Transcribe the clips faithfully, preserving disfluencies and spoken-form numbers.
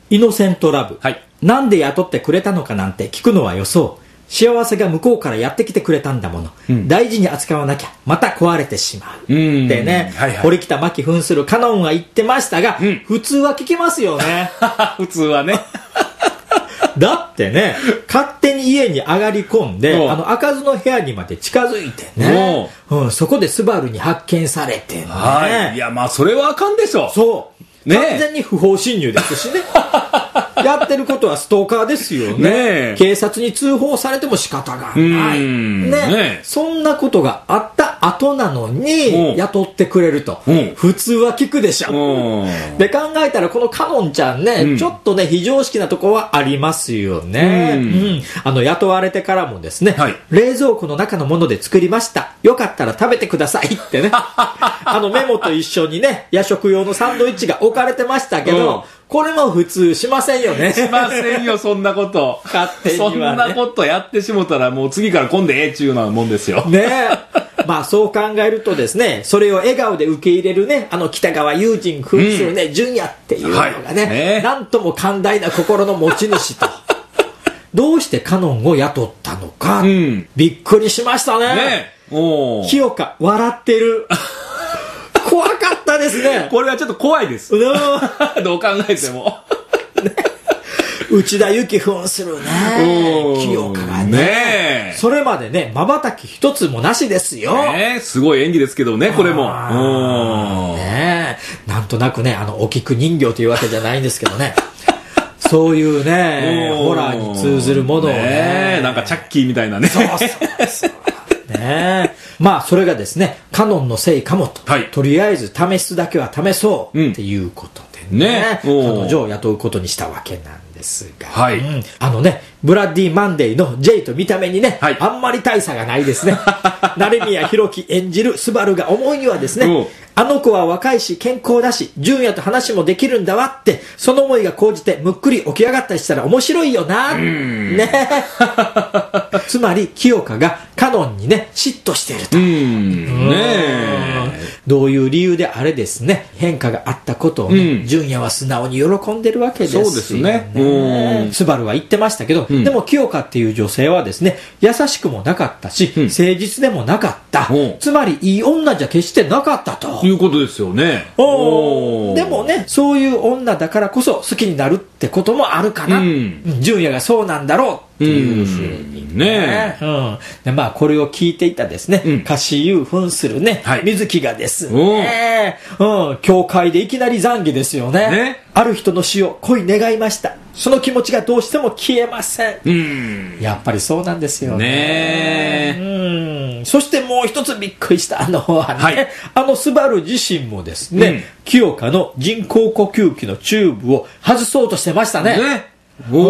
イノセントラブ、 はい、 なんで雇ってくれたのかなんて聞くのはよそう。幸せが向こうからやってきてくれたんだもの、うん、大事に扱わなきゃまた壊れてしまう、うん、でね、はいはい、堀北真希扮するカノンは言ってましたが、うん、普通は聞きますよね普通はねだってね、勝手に家に上がり込んで、あの開かずの部屋にまで近づいてね、うん、そこでスバルに発見されてね、 はい、いやまあそれはあかんでしょ。 そうね、完全に不法侵入ですしねやってることはストーカーですよ ね, ね警察に通報されても仕方がない、ねね、そんなことがあった後なのに雇ってくれると普通は聞くでしょ。で考えたらこのカノンちゃんね、うん、ちょっとね非常識なとこはありますよね、うんうん、あの雇われてからもですね、はい、冷蔵庫の中のもので作りました、よかったら食べてくださいってねあのメモと一緒にね夜食用のサンドイッチが置かれてましたけど、これも普通しませんよね。 しませんよ、そんなこと。 勝手にはね。 そんなことやってしもたらもう次から来んでええっちゅうようなもんですよ。 ねえ。まあそう考えるとですね、それを笑顔で受け入れるね、あの北川悠仁扮するね、純也っていうのがね、はいね、なんとも寛大な心の持ち主と。どうしてカノンを雇ったのか、うん、びっくりしましたね。ねおー。清香、笑ってる。怖かったですね。 これはちょっと怖いです。どう考えても。 ね、内田有紀扮するね。清香がね。ねそれまでね、瞬き一つもなしですよ。 ねすごい演技ですけどね、これも。 ねなんとなくね、あの、お菊人形というわけじゃないんですけどね。そういうね、ホラーに通ずるものをね。 ねなんかチャッキーみたいなね。 そうそうそう。ねまあそれがですねカノンのせいかもと、はい、とりあえず試すだけは試そうっていうことでね、うん、ね彼女を雇うことにしたわけなんですが、はいうん、あのねブラッディ・マンデーの J と見た目にね、はい、あんまり大差がないですね成宮弘樹演じるスバルが思いにはですねあの子は若いし健康だし純也と話もできるんだわってその思いが高じてむっくり起き上がったりしたら面白いよなねつまり清香がカノンにね嫉妬しているとうんねどういう理由であれですね変化があったことをね、うん、純也は素直に喜んでるわけですよね。そうですねスバルは言ってましたけど、うん、でも清香っていう女性はですね優しくもなかったし、うん、誠実でもなかった、うん、つまりいい女じゃ決してなかったということですよね。 おでもねそういう女だからこそ好きになるってこともあるかな、うん、純也がそうなんだろうっていうふうにね、うんうん、でまあこれを聞いていたですね、うん、歌詞優扮するね、はい、水木がですね、うん、教会でいきなり懺悔ですよね。ねある人の死を恋願いました。その気持ちがどうしても消えません。うん、やっぱりそうなんですよ ね, ねうんそしてもう一つびっくりしたのはね、はい、あのスバル自身もですね、うん、清香の人工呼吸器のチューブを外そうとしてましたね。ね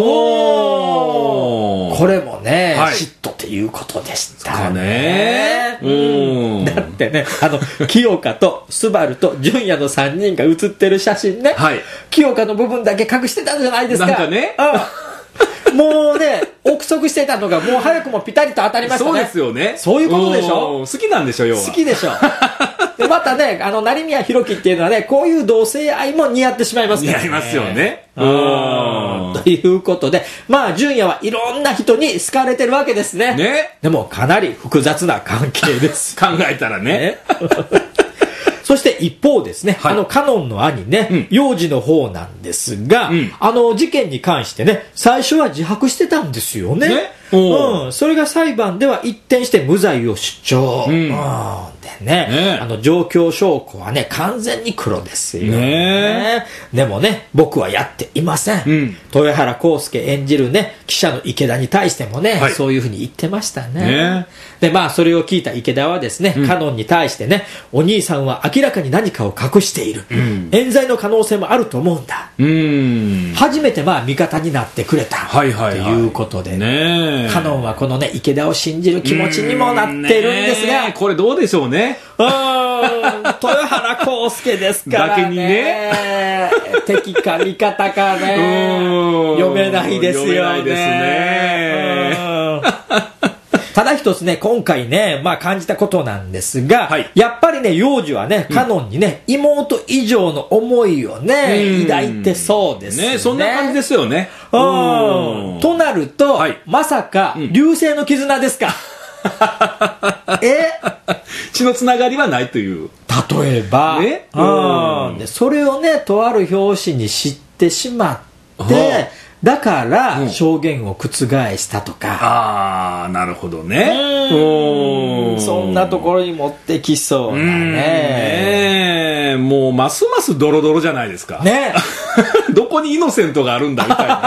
おーこれもね、はい、嫉妬っていうことでしたね。うんだってねあの清香とスバルと純也のさんにんが写ってる写真ね、はい、清香の部分だけ隠してたんじゃないですか。 なんかねもうね憶測してたのがもう早くもピタリと当たりましたね。 そうですよね。 そういうことでしょ。 好きなんでしょ要は。 好きでしょでまたねあの成宮弘樹っていうのはねこういう同性愛も似合ってしまいますからね。 似合いますよね。 うんということでまあ純也はいろんな人に好かれてるわけですね。ねでもかなり複雑な関係です考えたらねねそして一方ですね、はい、あのカノンの兄ね、うん、幼児の方なんですが、うん、あの事件に関してね最初は自白してたんですよね。ねうん、それが裁判では一転して無罪を主張、うんうん、でね、ねあの状況証拠はね完全に黒ですよ ね, ねでもね僕はやっていません、うん、豊原康介演じるね記者の池田に対してもね、はい、そういうふうに言ってました ね, ねでまあそれを聞いた池田はですね、うん、カノンに対してねお兄さんは明らかに何かを隠している、うん、冤罪の可能性もあると思うんだ、うん、初めてまあ味方になってくれた、はいはいはい、ということで ね, ねカノンはこのね池田を信じる気持ちにもなってるんですが、 ね、これどうでしょうね。 うーん豊原康介ですからねだけにね敵か味方かね読めないですよね。読めないですねただ一つね、今回ね、まあ感じたことなんですが、はい、やっぱりね、幼女はね、カノンにね、うん、妹以上の思いをね、抱いてそうですね。 ね、そんな感じですよね。 うん。となると、はい、まさか、うん、流星の絆ですか。え血のつながりはないという。 例えば、 ね、 うん、でそれをね、とある表紙に知ってしまって、だから証言を覆したとか、 うん、ああなるほどね。 うん、そんなところに持ってきそうなね。 ね、もうますますドロドロじゃないですかね。 どこにイノセントがあるんだみたいな。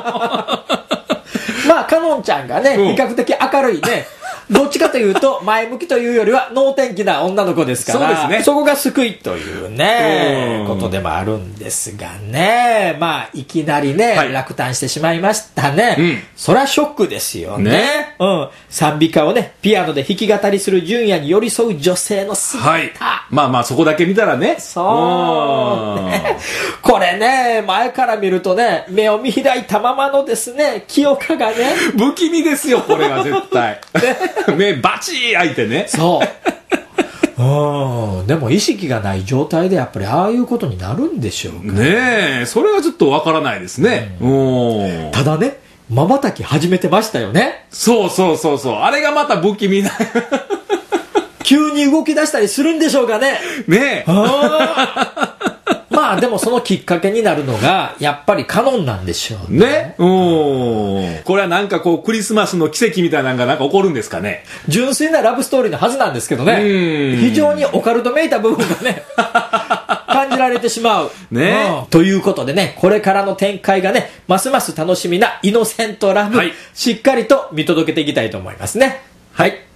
まあカノンちゃんがね、比較的明るいね、どっちかというと前向きというよりは能天気な女の子ですから、そうですね、そこが救いというね、ことでもあるんですがね、まあいきなりね、はい、落胆してしまいましたね。うん、そりゃショックですよね。ね、うん、賛美歌をねピアノで弾き語りする純也に寄り添う女性の姿、はい、 まあまあそこだけ見たらね、 そうね、これね前から見るとね、目を見開いたままのですね清香がね、 不気味ですよこれは絶対。目バチー開いてね。 そううん、でも意識がない状態でやっぱりああいうことになるんでしょうかね。えそれはちょっとわからないですね。うん、 ただね瞬き始めてましたよね。 そうそうそうそう、あれがまた不気味な急に動き出したりするんでしょうかね。 ねえあまあでもそのきっかけになるのがやっぱりカノンなんでしょうね。 ね、うん、これはなんかこうクリスマスの奇跡みたいなのがなんか起こるんですかね。 純粋なラブストーリーのはずなんですけどね、非常にオカルトめいた部分がね感じられてしまう、ね、うん、ということでね、これからの展開がねますます楽しみなイノセントラブ、はい、しっかりと見届けていきたいと思いますね。はい。